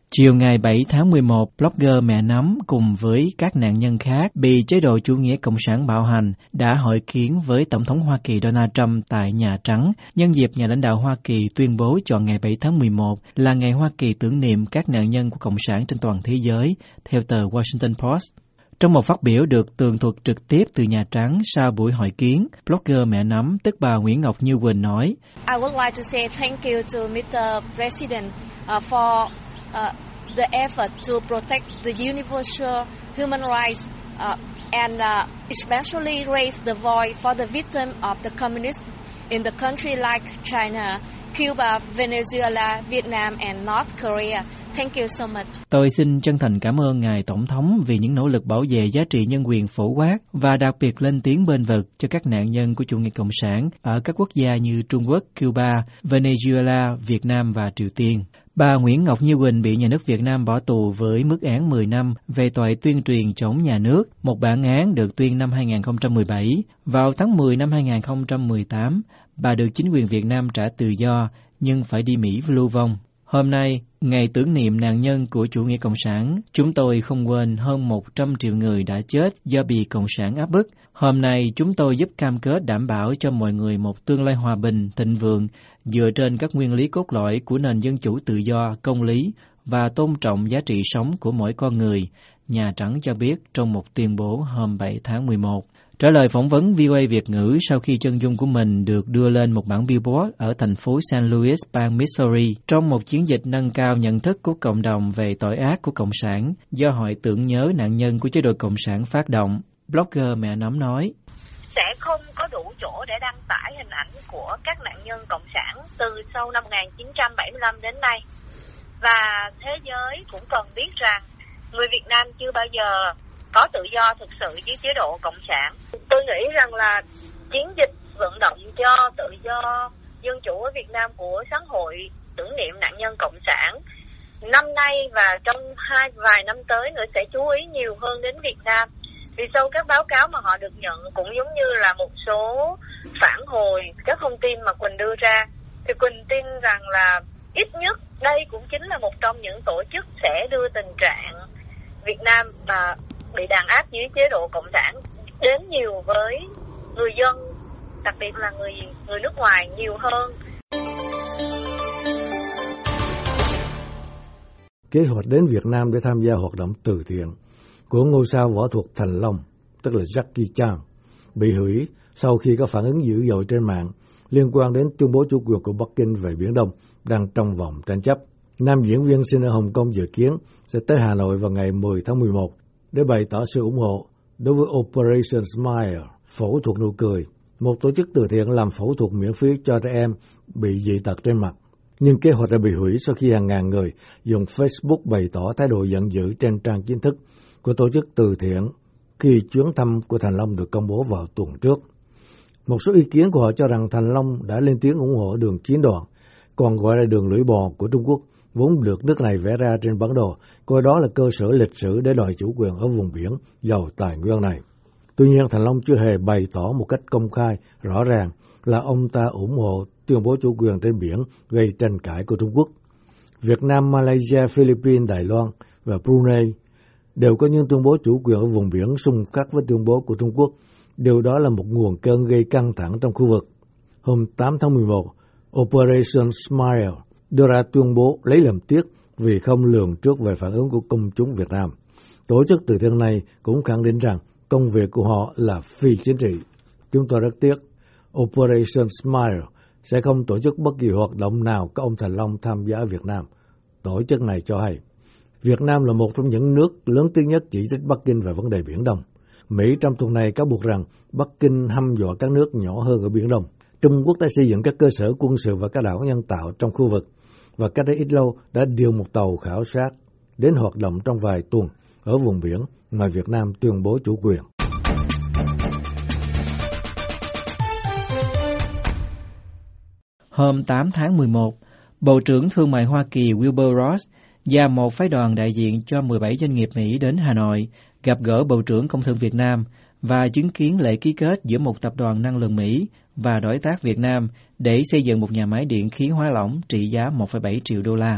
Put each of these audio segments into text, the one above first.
Chiều ngày 7 tháng 11, blogger Mẹ Nấm cùng với các nạn nhân khác bị chế độ chủ nghĩa cộng sản bạo hành đã hội kiến với Tổng thống Hoa Kỳ Donald Trump tại Nhà Trắng, nhân dịp nhà lãnh đạo Hoa Kỳ tuyên bố chọn ngày 7 tháng 11 là ngày Hoa Kỳ tưởng niệm các nạn nhân của cộng sản trên toàn thế giới, theo tờ Washington Post. Trong một phát biểu được tường thuật trực tiếp từ Nhà Trắng sau buổi hội kiến, blogger Mẹ Nấm, tức bà Nguyễn Ngọc Như Quỳnh nói: I would like to say thank you to Mr. President for the effort to protect the universal human rights and especially raise the voice for the victims of the communists in the country like China, Cuba, Venezuela, Vietnam and North Korea. Thank you so much. Tôi xin chân thành cảm ơn Ngài Tổng thống vì những nỗ lực bảo vệ giá trị nhân quyền phổ quát và đặc biệt lên tiếng bênh vực cho các nạn nhân của chủ nghĩa cộng sản ở các quốc gia như Trung Quốc, Cuba, Venezuela, Việt Nam và Triều Tiên. Bà Nguyễn Ngọc Như Quỳnh bị nhà nước Việt Nam bỏ tù với mức án 10 năm về tội tuyên truyền chống nhà nước, một bản án được tuyên năm 2017. Vào tháng 10 năm 2018, bà được chính quyền Việt Nam trả tự do, nhưng phải đi Mỹ lưu vong. Hôm nay, ngày tưởng niệm nạn nhân của chủ nghĩa cộng sản, chúng tôi không quên hơn 100 triệu người đã chết do bị cộng sản áp bức. Hôm nay, chúng tôi giúp cam kết đảm bảo cho mọi người một tương lai hòa bình, thịnh vượng, dựa trên các nguyên lý cốt lõi của nền dân chủ tự do, công lý và tôn trọng giá trị sống của mỗi con người, Nhà Trắng cho biết trong một tuyên bố hôm 7 tháng 11. Trả lời phỏng vấn VOA Việt ngữ sau khi chân dung của mình được đưa lên một bảng billboard ở thành phố St. Louis, bang Missouri, trong một chiến dịch nâng cao nhận thức của cộng đồng về tội ác của Cộng sản do Hội tưởng nhớ nạn nhân của chế độ Cộng sản phát động, blogger Mẹ Nấm nói: sẽ không có đủ chỗ để đăng tải hình ảnh của các nạn nhân Cộng sản từ sau năm 1975 đến nay. Và thế giới cũng cần biết rằng người Việt Nam chưa bao giờ có tự do thực sự dưới chế độ Cộng sản. Tôi nghĩ rằng là chiến dịch vận động cho tự do dân chủ ở Việt Nam của xã hội tưởng niệm nạn nhân Cộng sản năm nay và trong vài năm tới nữa sẽ chú ý nhiều hơn đến Việt Nam. Vì sau các báo cáo mà họ được nhận cũng giống như là một số phản hồi các thông tin mà Quỳnh đưa ra, thì Quỳnh tin rằng là ít nhất đây cũng chính là một trong những tổ chức sẽ đưa tình trạng Việt Nam mà bị đàn áp dưới chế độ Cộng sản đến nhiều với người dân, đặc biệt là người nước ngoài nhiều hơn. Kế hoạch đến Việt Nam để tham gia hoạt động từ thiện của ngôi sao võ thuật Thành Long, tức là Jackie Chan, bị hủy sau khi có phản ứng dữ dội trên mạng liên quan đến tuyên bố chủ quyền của Bắc Kinh về Biển Đông đang trong vòng tranh chấp. Nam diễn viên sinh ở Hồng Kông dự kiến sẽ tới Hà Nội vào ngày 10 tháng 11 để bày tỏ sự ủng hộ đối với Operation Smile, phẫu thuật nụ cười, một tổ chức từ thiện làm phẫu thuật miễn phí cho trẻ em bị dị tật trên mặt. Nhưng kế hoạch đã bị hủy sau khi hàng ngàn người dùng Facebook bày tỏ thái độ giận dữ trên trang chính thức của tổ chức từ thiện khi chuyến thăm của Thành Long được công bố vào tuần trước. Một số ý kiến của họ cho rằng Thành Long đã lên tiếng ủng hộ đường chín đoạn, còn gọi là đường lưỡi bò của Trung Quốc, vốn được nước này vẽ ra trên bản đồ, coi đó là cơ sở lịch sử để đòi chủ quyền ở vùng biển giàu tài nguyên này. Tuy nhiên, Thành Long chưa hề bày tỏ một cách công khai rõ ràng là ông ta ủng hộ tuyên bố chủ quyền trên biển gây tranh cãi của Trung Quốc. Việt Nam, Malaysia, Philippines, Đài Loan và Brunei đều có những tuyên bố chủ quyền ở vùng biển xung khắc với tuyên bố của Trung Quốc. Điều đó là một nguồn cơn gây căng thẳng trong khu vực. Hôm 8 tháng 11, Operation Smile đưa ra tuyên bố lấy làm tiếc vì không lường trước về phản ứng của công chúng Việt Nam. Tổ chức từ thiện này cũng khẳng định rằng công việc của họ là phi chính trị. Chúng tôi rất tiếc, Operation Smile sẽ không tổ chức bất kỳ hoạt động nào có ông Thành Long tham gia ở Việt Nam. Tổ chức này cho hay, Việt Nam là một trong những nước lớn tiếng nhất chỉ trích Bắc Kinh về vấn đề Biển Đông. Mỹ trong tuần này cáo buộc rằng Bắc Kinh hăm dọa các nước nhỏ hơn ở Biển Đông. Trung Quốc đã xây dựng các cơ sở quân sự và các đảo nhân tạo trong khu vực, và cách đây ít lâu đã điều một tàu khảo sát đến hoạt động trong vài tuần ở vùng biển mà Việt Nam tuyên bố chủ quyền. Hôm 8 tháng 11, Bộ trưởng Thương mại Hoa Kỳ Wilbur Ross và một phái đoàn đại diện cho 17 doanh nghiệp Mỹ đến Hà Nội gặp gỡ Bộ trưởng Công thương Việt Nam và chứng kiến lễ ký kết giữa một tập đoàn năng lượng Mỹ và đối tác Việt Nam để xây dựng một nhà máy điện khí hóa lỏng trị giá 1,7 triệu đô la.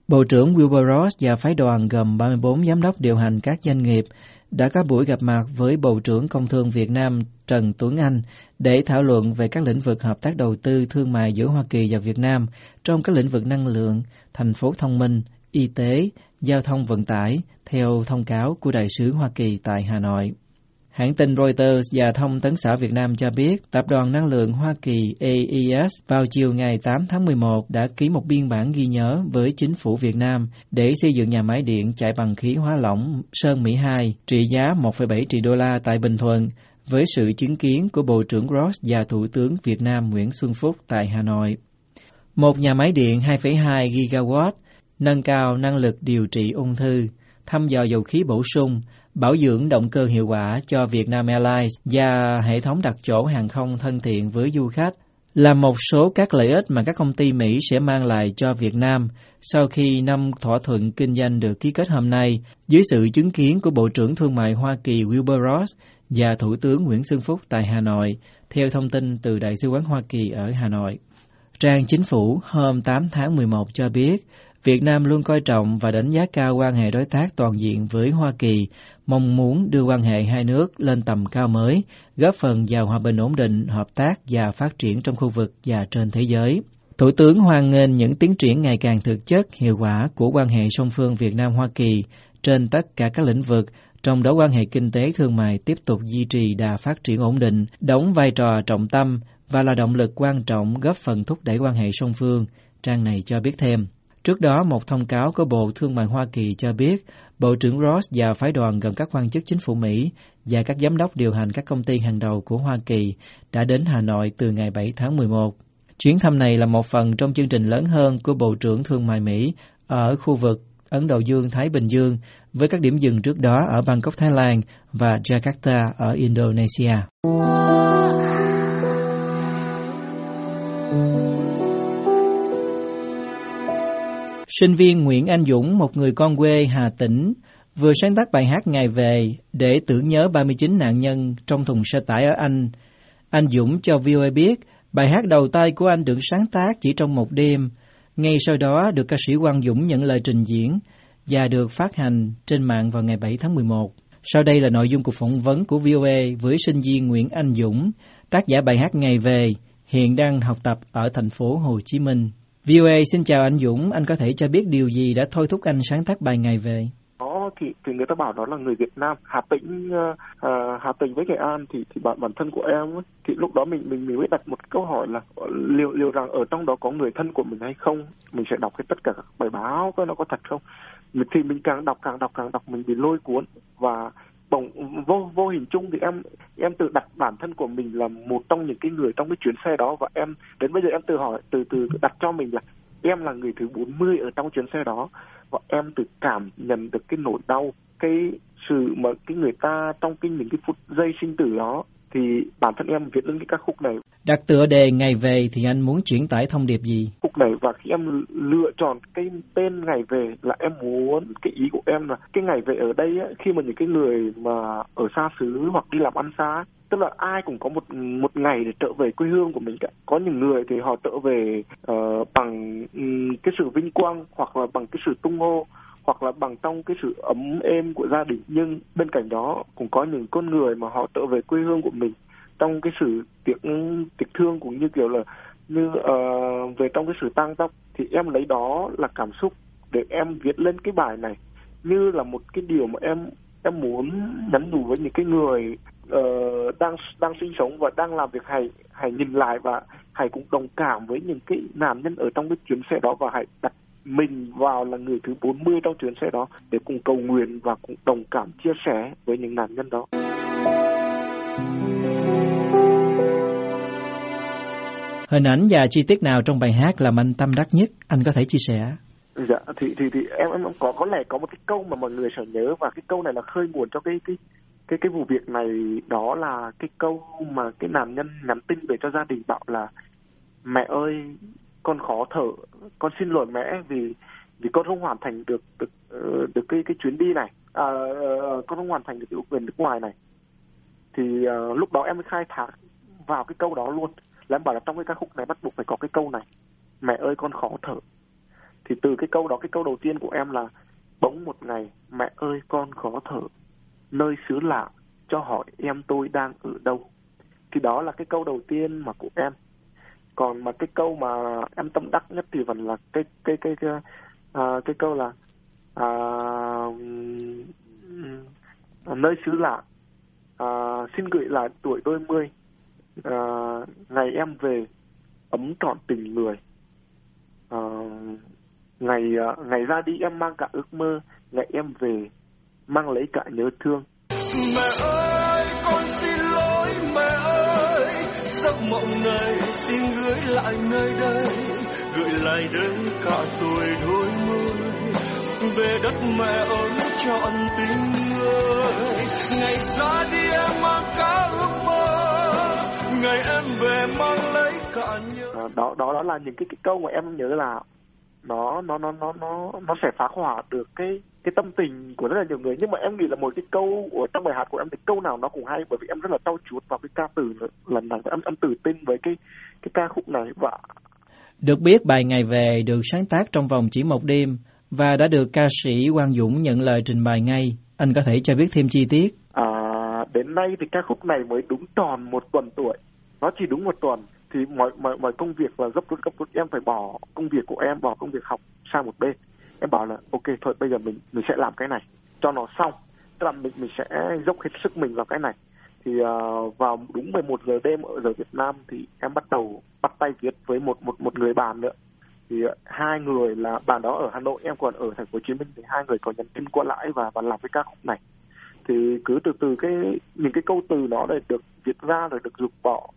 Bộ trưởng Wilbur Ross và phái đoàn gồm 34 giám đốc điều hành các doanh nghiệp đã có buổi gặp mặt với Bộ trưởng Công thương Việt Nam Trần Tuấn Anh để thảo luận về các lĩnh vực hợp tác đầu tư thương mại giữa Hoa Kỳ và Việt Nam trong các lĩnh vực năng lượng, thành phố thông minh, y tế, giao thông vận tải, theo thông cáo của Đại sứ Hoa Kỳ tại Hà Nội. Hãng tin Reuters và Thông tấn xã Việt Nam cho biết, Tập đoàn Năng lượng Hoa Kỳ AES vào chiều ngày 8 tháng 11 đã ký một biên bản ghi nhớ với chính phủ Việt Nam để xây dựng nhà máy điện chạy bằng khí hóa lỏng Sơn Mỹ 2 trị giá 1,7 triệu đô la tại Bình Thuận, với sự chứng kiến của Bộ trưởng Ross và Thủ tướng Việt Nam Nguyễn Xuân Phúc tại Hà Nội. Một nhà máy điện 2,2 gigawatt, nâng cao năng lực điều trị ung thư, thăm dò dầu khí bổ sung, bảo dưỡng động cơ hiệu quả cho Vietnam Airlines và hệ thống đặt chỗ hàng không thân thiện với du khách là một số các lợi ích mà các công ty Mỹ sẽ mang lại cho Việt Nam sau khi 5 thỏa thuận kinh doanh được ký kết hôm nay dưới sự chứng kiến của Bộ trưởng Thương mại Hoa Kỳ Wilbur Ross và Thủ tướng Nguyễn Xuân Phúc tại Hà Nội, theo thông tin từ Đại sứ quán Hoa Kỳ ở Hà Nội. Trang Chính phủ hôm 8 tháng 11 cho biết, Việt Nam luôn coi trọng và đánh giá cao quan hệ đối tác toàn diện với Hoa Kỳ, mong muốn đưa quan hệ hai nước lên tầm cao mới, góp phần vào hòa bình ổn định, hợp tác và phát triển trong khu vực và trên thế giới. Thủ tướng hoan nghênh những tiến triển ngày càng thực chất, hiệu quả của quan hệ song phương Việt Nam-Hoa Kỳ trên tất cả các lĩnh vực, trong đó quan hệ kinh tế thương mại tiếp tục duy trì đà phát triển ổn định, đóng vai trò trọng tâm và là động lực quan trọng góp phần thúc đẩy quan hệ song phương, trang này cho biết thêm. Trước đó, một thông cáo của Bộ Thương mại Hoa Kỳ cho biết, Bộ trưởng Ross và phái đoàn gồm các quan chức chính phủ Mỹ và các giám đốc điều hành các công ty hàng đầu của Hoa Kỳ đã đến Hà Nội từ ngày 7 tháng 11. Chuyến thăm này là một phần trong chương trình lớn hơn của Bộ trưởng Thương mại Mỹ ở khu vực Ấn Độ Dương-Thái Bình Dương, với các điểm dừng trước đó ở Bangkok, Thái Lan và Jakarta ở Indonesia. Sinh viên Nguyễn Anh Dũng, một người con quê Hà Tĩnh, vừa sáng tác bài hát Ngày Về để tưởng nhớ 39 nạn nhân trong thùng xe tải ở Anh. Anh Dũng cho VOA biết bài hát đầu tay của anh được sáng tác chỉ trong một đêm. Ngay sau đó được ca sĩ Quang Dũng nhận lời trình diễn và được phát hành trên mạng vào ngày 7 tháng 11. Sau đây là nội dung cuộc phỏng vấn của VOA với sinh viên Nguyễn Anh Dũng, tác giả bài hát Ngày Về, hiện đang học tập ở thành phố Hồ Chí Minh. VOA xin chào anh Dũng, anh có thể cho biết điều gì đã thôi thúc anh sáng tác bài Ngày Về? Đó thì người ta bảo đó là người Việt Nam, Hà Tĩnh với Nghệ An thì bản thân của em ấy, thì lúc đó mình mới đặt một câu hỏi là liệu rằng ở trong đó có người thân của mình hay không, mình sẽ đọc tất cả các bài báo coi nó có thật không. Thì mình càng đọc mình bị lôi cuốn và vô hình chung thì em tự đặt bản thân của mình là một trong những cái người trong cái chuyến xe đó, và em đến bây giờ em tự hỏi từ đặt cho mình là em là người thứ 40 ở trong chuyến xe đó, và em tự cảm nhận được cái nỗi đau, cái sự mà cái người ta trong những cái phút giây sinh tử đó, thì bản thân em viết lên cái ca khúc này. Đặt tựa đề Ngày Về thì anh muốn truyền tải thông điệp gì? Khúc này, và khi em lựa chọn cái tên Ngày Về là em muốn, cái ý của em là cái ngày về ở đây ấy, khi mà những cái người mà ở xa xứ hoặc đi làm ăn xa, tức là ai cũng có một ngày để trở về quê hương của mình cả. Có những người thì họ trở về bằng cái sự vinh quang, hoặc là bằng cái sự tung hô, hoặc là bằng trong cái sự ấm êm của gia đình. Nhưng bên cạnh đó cũng có những con người mà họ trở về quê hương của mình trong cái sự tiếc thương, cũng như kiểu là về trong cái sự tang tóc. Thì em lấy đó là cảm xúc để em viết lên cái bài này, như là một cái điều mà em muốn nhắn nhủ với những cái người đang sinh sống và đang làm việc. Hãy nhìn lại và hãy cũng đồng cảm với những cái nạn nhân ở trong cái chuyến xe đó, và hãy đặt mình vào là người thứ 40 trong chuyến xe đó để cùng cầu nguyện và cùng đồng cảm chia sẻ với những nạn nhân đó. Hình ảnh và chi tiết nào trong bài hát làm anh tâm đắc nhất, anh có thể chia sẻ? Dạ, thì em có lẽ có một cái câu mà mọi người sẽ nhớ, và cái câu này là khơi nguồn cho cái vụ việc này. Đó là cái câu mà cái nạn nhân nhắn tin về cho gia đình, bảo là mẹ ơi, con khó thở, con xin lỗi mẹ vì con không hoàn thành được cái chuyến đi này, con không hoàn thành được cái ước nguyện nước ngoài này. Thì lúc đó em mới khai thác vào cái câu đó luôn, là em bảo là trong cái ca khúc này bắt buộc phải có cái câu này, mẹ ơi con khó thở. Thì từ cái câu đó, cái câu đầu tiên của em là bỗng một ngày mẹ ơi con khó thở, nơi xứ lạ cho hỏi em tôi đang ở đâu. Thì đó là cái câu đầu tiên mà của em. Còn mà cái câu mà em tâm đắc nhất thì vẫn là cái câu là nơi xứ lạ, xin gửi lại tuổi đôi mươi, ngày em về ấm trọn tình người, ngày ra đi em mang cả ước mơ, ngày em về mang lấy cả nhớ thương. Mẹ ơi con xin lỗi mẹ ơi, giấc mộng này xin gửi lại nơi đây, gửi lại đến cả tuổi đôi mươi, về đất mẹ ấm trọn tình người. Ngày ra đi em mang cả ước mơ, ngày em về mang lấy cả nhớ. Đó là những cái câu mà em nhớ là nó sẽ phác họa được cái tâm tình của rất là nhiều người. Nhưng mà em nghĩ là một cái câu ở trong bài hát của em thì câu nào nó cũng hay, bởi vì em rất là trau chuốt vào cái ca từ lần này, và em tự tin với cái ca khúc này. Và được biết bài Ngày Về được sáng tác trong vòng chỉ một đêm và đã được ca sĩ Quang Dũng nhận lời trình bày ngay. Anh có thể cho biết thêm chi tiết? Đến nay thì ca khúc này mới đúng tròn 1 tuần tuổi. Nó chỉ đúng 1 tuần thì mọi công việc là gấp rút em phải bỏ công việc của em, bỏ công việc học sang một bên. Em bảo là ok thôi bây giờ mình sẽ làm cái này cho nó xong, tức là mình sẽ dốc hết sức mình vào cái này. Thì vào đúng 11 giờ đêm ở giờ Việt Nam thì em bắt tay viết với một người bạn nữa. Thì hai người là bạn đó ở Hà Nội, em còn ở thành phố Hồ Chí Minh, thì hai người có nhắn tin qua lại và làm cái ca khúc này. Thì cứ từ những cái câu từ nó để được viết ra rồi được dục bỏ,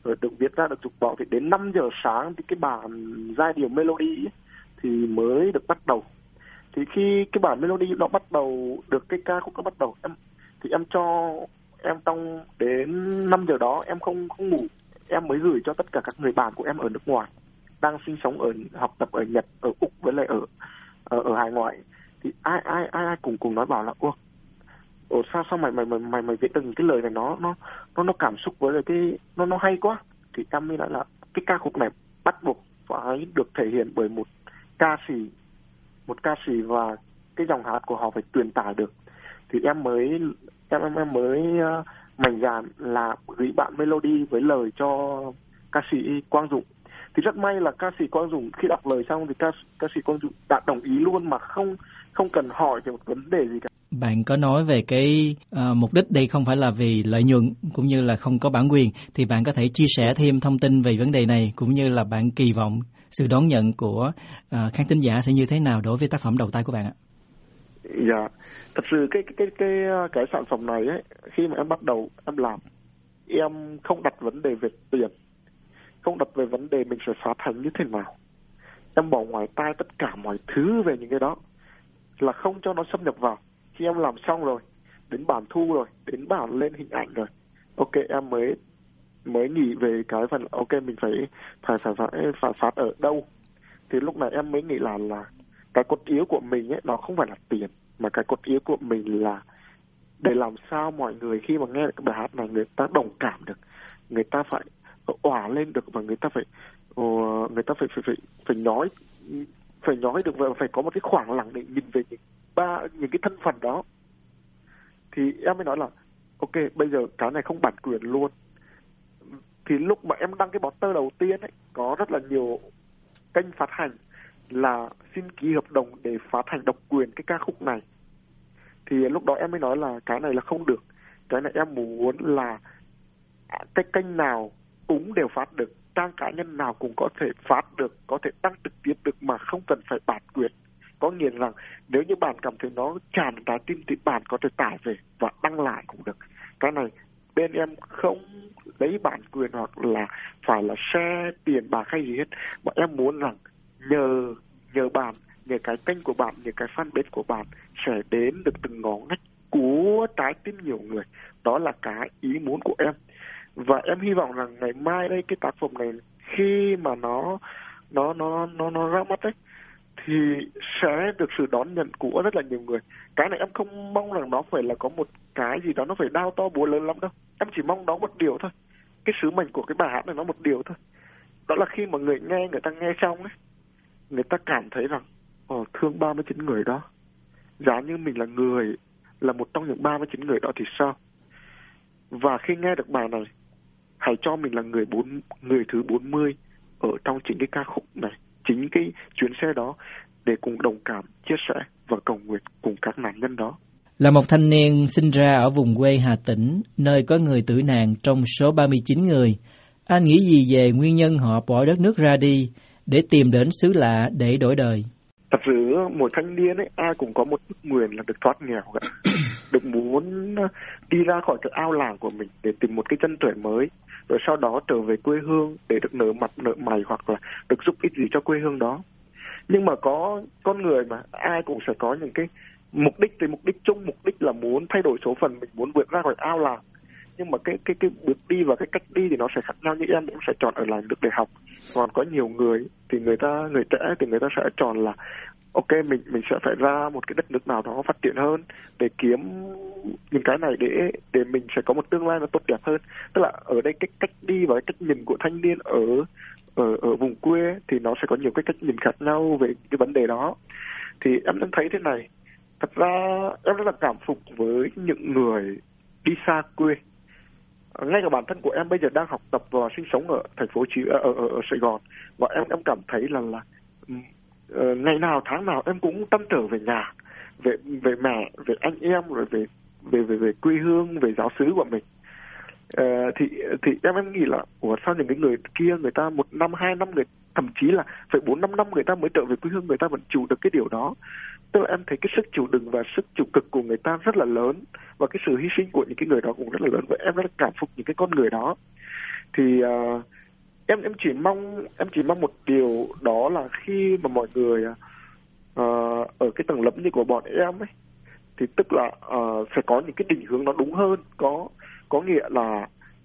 thì đến 5 giờ sáng thì cái bản giai điệu melody ấy, thì mới được bắt đầu. Thì khi cái bản melody nó bắt đầu được, cái ca khúc nó bắt đầu, em trong đến 5 giờ đó em không ngủ, em mới gửi cho tất cả các người bạn của em ở nước ngoài đang sinh sống học tập ở Nhật, ở Úc với lại ở hải ngoại. Thì ai cùng nói bảo là sao mày viết được những cái lời này nó cảm xúc với lại cái nó hay quá. Thì em mới nói là cái ca khúc này bắt buộc phải được thể hiện bởi một ca sĩ và cái dòng hát của họ phải truyền tải được. Thì em mới mạnh dạn là gửi bạn melody với lời cho ca sĩ Quang Dũng. Thì rất may là ca sĩ Quang Dũng khi đọc lời xong thì ca sĩ Quang Dũng đã đồng ý luôn mà không cần hỏi về một vấn đề gì cả. Bạn có nói về cái mục đích đây không phải là vì lợi nhuận cũng như là không có bản quyền, thì bạn có thể chia sẻ thêm thông tin về vấn đề này, cũng như là bạn kỳ vọng sự đón nhận của khán thính giả sẽ như thế nào đối với tác phẩm đầu tay của bạn ạ? Dạ, thật sự cái sản phẩm này ấy, khi mà em bắt đầu em làm, em không đặt vấn đề về tiền, không đặt về vấn đề mình sẽ phát hành như thế nào. Em bỏ ngoài tai tất cả mọi thứ về những cái đó, là không cho nó xâm nhập vào. Khi em làm xong rồi, đến bản thu rồi, đến bản lên hình ảnh rồi, ok em mới nghĩ về cái phần ok mình phải phát ở đâu. Thì lúc này em mới nghĩ là cái cốt yếu của mình ấy, nó không phải là tiền, mà cái cốt yếu của mình là để làm sao mọi người khi mà nghe được cái bài hát này, người ta đồng cảm được, người ta phải òa lên được, và người ta phải nói được, và phải có một cái khoảng lặng để nhìn về những cái thân phận đó. Thì em mới nói là ok bây giờ cái này không bản quyền luôn. Thì lúc mà em đăng cái poster đầu tiên ấy, có rất là nhiều kênh phát hành là xin ký hợp đồng để phát hành độc quyền cái ca khúc này. Thì lúc đó em mới nói là cái này là không được, cái này em muốn là cái kênh nào cũng đều phát được, trang cá nhân nào cũng có thể phát được, có thể đăng trực tiếp được mà không cần phải bản quyền. Có nghĩa rằng nếu như bạn cảm thấy nó tràn trái tim thì bạn có thể tải về và đăng lại cũng được. Cái này bên em không lấy bản quyền hoặc là phải là share tiền bạc hay gì hết, mà em muốn rằng nhờ bạn, nhờ cái kênh của bạn, nhờ cái fanpage của bạn sẽ đến được từng ngõ ngách của trái tim nhiều người. Đó là cái ý muốn của em. Và em hy vọng rằng ngày mai đây, cái tác phẩm này khi mà nó ra mắt ấy, thì sẽ được sự đón nhận của rất là nhiều người. Cái này em không mong rằng nó phải là có một cái gì đó nó phải đao to búa lớn lắm đâu. Em chỉ mong đó một điều thôi. Cái sứ mệnh của cái bài hát này nó một điều thôi. Đó là khi mà người ta nghe xong ấy, người ta cảm thấy rằng thương 39 người đó. Giả như mình là một trong những 39 người đó thì sao? Và khi nghe được bài này, hãy cho mình là người thứ 40 ở trong chính cái ca khúc này, chính cái chuyến xe đó, để cùng đồng cảm, chia sẻ và cầu nguyện cùng các nạn nhân đó. Là một thanh niên sinh ra ở vùng quê Hà Tĩnh, nơi có người tử nạn trong số 39 người, anh nghĩ gì về nguyên nhân họ bỏ đất nước ra đi để tìm đến xứ lạ để đổi đời? Thật sự mỗi thanh niên ấy, ai cũng có một ước nguyện là được thoát nghèo cả. Được muốn đi ra khỏi cái ao làng của mình để tìm một cái chân trời mới, rồi sau đó trở về quê hương để được nở mặt nở mày hoặc là được giúp ích gì cho quê hương đó. Nhưng mà có con người mà ai cũng sẽ có những cái mục đích, thì mục đích chung, mục đích là muốn thay đổi số phận mình, muốn vượt ra khỏi ao làng. Nhưng mà cái bước đi và cái cách đi thì nó sẽ khác nhau. Như em sẽ chọn ở làng được để học, còn có nhiều người thì người trẻ thì người ta sẽ chọn là ok, mình sẽ phải ra một cái đất nước nào đó phát triển hơn để kiếm những cái này để mình sẽ có một tương lai nó tốt đẹp hơn. Tức là ở đây cái cách đi và cái cách nhìn của thanh niên ở vùng quê thì nó sẽ có nhiều cái cách nhìn khác nhau về cái vấn đề đó. Thì em thấy thế này, thật ra em rất là cảm phục với những người đi xa quê. Ngay cả bản thân của em bây giờ đang học tập và sinh sống ở thành phố ở Sài Gòn, và em cảm thấy là ngày nào tháng nào em cũng trăn trở về nhà, về mẹ, về anh em, rồi về quê hương, về giáo xứ của mình. Thì em nghĩ là sao những cái người kia, người ta 1 năm 2 năm, thậm chí là phải 4-5 năm người ta mới trở về quê hương, người ta vẫn chịu được cái điều đó. Tức là em thấy cái sức chịu đựng và sức chịu cực của người ta rất là lớn, và cái sự hy sinh của những cái người đó cũng rất là lớn, và em rất là cảm phục những cái con người đó. Thì em chỉ mong một điều, đó là khi mà mọi người ở cái tầng lớp như của bọn em ấy, thì tức là phải có những cái định hướng nó đúng hơn, có nghĩa là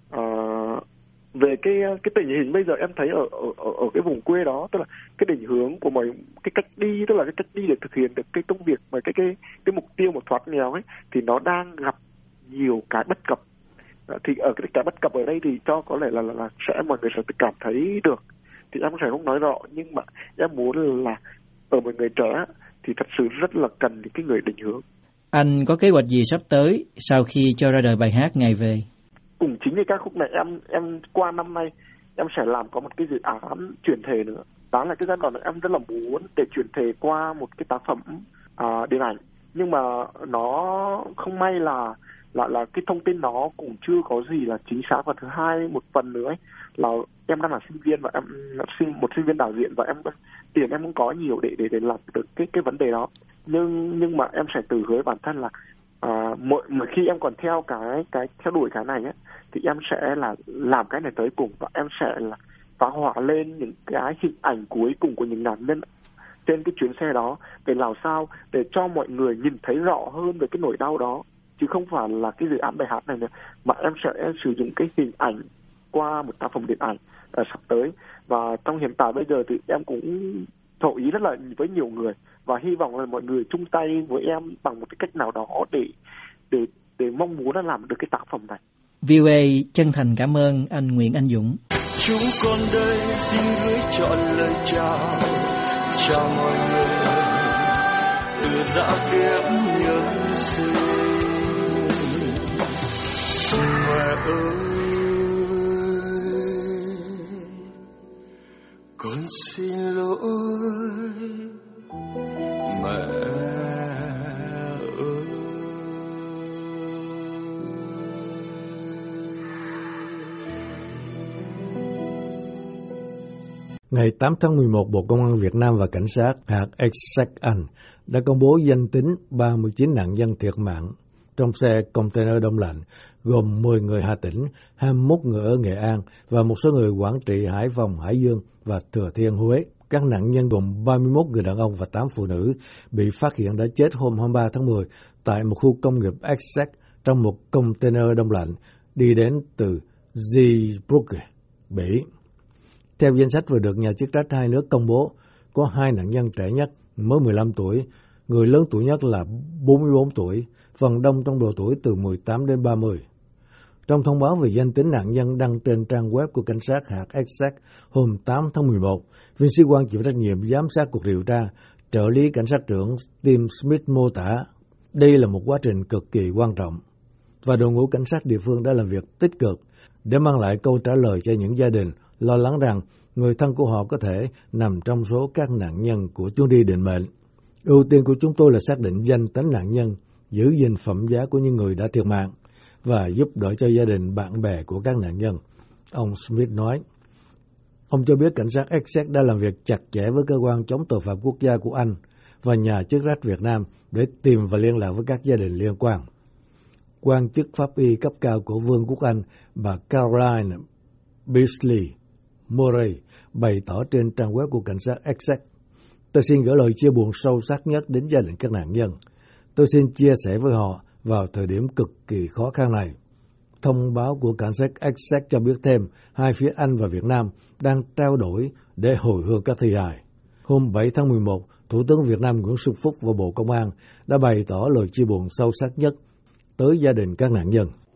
về cái tình hình bây giờ em thấy ở cái vùng quê đó, tức là cái định hướng của mọi cái cách đi, tức là cái cách đi để thực hiện được cái công việc mà cái mục tiêu một thoát nghèo ấy, thì nó đang gặp nhiều cái bất cập. Thì ở cái bất cập ở đây thì cho có lẽ là mọi người sẽ cảm thấy được, thì em sẽ không nói rõ, nhưng mà em muốn là ở một người trẻ thì thật sự rất là cần những cái người định hướng. Anh có kế hoạch gì sắp tới sau khi cho ra đời bài hát Ngày Về? Cùng chính cái ca khúc này em qua năm nay em sẽ làm có một cái dự án chuyển thể nữa. Đó là cái giai đoạn này em rất là muốn để chuyển thể qua một cái tác phẩm điện ảnh, nhưng mà nó không may là cái thông tin nó cũng chưa có gì là chính xác. Và thứ hai, một phần nữa ấy, là em đang là sinh viên và em một sinh viên đạo diễn, và tiền em không có nhiều để làm được cái vấn đề đó. Nhưng mà em sẽ tự hứa bản thân là mỗi khi em còn theo theo đuổi cái này ấy, thì em sẽ là làm cái này tới cùng, và em sẽ là phá hỏa lên những cái hình ảnh cuối cùng của những nạn nhân trên cái chuyến xe đó, để làm sao để cho mọi người nhìn thấy rõ hơn về cái nỗi đau đó, chứ không phải là cái dự án bài hát này nữa, mà em sẽ sử dụng cái hình ảnh qua một tác phẩm điện ảnh sắp tới. Và trong hiện tại bây giờ thì em cũng thổ ý rất là với nhiều người, và hy vọng là mọi người chung tay với em bằng một cái cách nào đó để mong muốn là làm được cái tác phẩm này. VOA chân thành cảm ơn anh Nguyễn Anh Dũng. Chúng con đây xin gửi trọn lời chào mọi người từ dã viễn nhân sinh. Mẹ ơi, con xin lỗi mẹ ơi. Ngày 8 tháng 11, Bộ Công an Việt Nam và Cảnh sát hạt Essex Anh đã công bố danh tính 39 nạn nhân thiệt mạng trong xe container đông lạnh, gồm 10 người Hà Tĩnh, 21 người ở Nghệ An và một số người Quảng Trị, Hải Phòng, Hải Dương và Thừa Thiên Huế. Các nạn nhân gồm 31 người đàn ông và 8 phụ nữ bị phát hiện đã chết hôm 23 tháng 10 tại một khu công nghiệp Essex trong một container đông lạnh đi đến từ Zeebrugge, Bỉ. Theo danh sách vừa được nhà chức trách hai nước công bố, có 2 nạn nhân trẻ nhất mới 15 tuổi, người lớn tuổi nhất là 44 tuổi, phần đông trong độ tuổi từ 18 đến 30. Trong thông báo về danh tính nạn nhân đăng trên trang web của cảnh sát hạt Essex hôm 8 tháng 11, viên sĩ quan chịu trách nhiệm giám sát cuộc điều tra Trợ lý cảnh sát trưởng Tim Smith mô tả, đây là một quá trình cực kỳ quan trọng, và đội ngũ cảnh sát địa phương đã làm việc tích cực để mang lại câu trả lời cho những gia đình lo lắng rằng người thân của họ có thể nằm trong số các nạn nhân của chuyến đi định mệnh. Ưu tiên của chúng tôi là xác định danh tính nạn nhân, giữ gìn phẩm giá của những người đã thiệt mạng và giúp đỡ cho gia đình, bạn bè của các nạn nhân, ông Smith nói. Ông cho biết cảnh sát Essex đã làm việc chặt chẽ với cơ quan chống tội phạm quốc gia của Anh và nhà chức trách Việt Nam để tìm và liên lạc với các gia đình liên quan. Quan chức pháp y cấp cao của Vương quốc Anh, bà Caroline Beasley Murray, bày tỏ trên trang web của cảnh sát Essex: "Tôi xin gửi lời chia buồn sâu sắc nhất đến gia đình các nạn nhân. Tôi xin chia sẻ với họ vào thời điểm cực kỳ khó khăn này." Thông báo của cảnh sát Essex cho biết thêm, hai phía Anh và Việt Nam đang trao đổi để hồi hương các thi hài. Hôm 7 tháng 11, Thủ tướng Việt Nam Nguyễn Xuân Phúc và Bộ Công an đã bày tỏ lời chia buồn sâu sắc nhất tới gia đình các nạn nhân.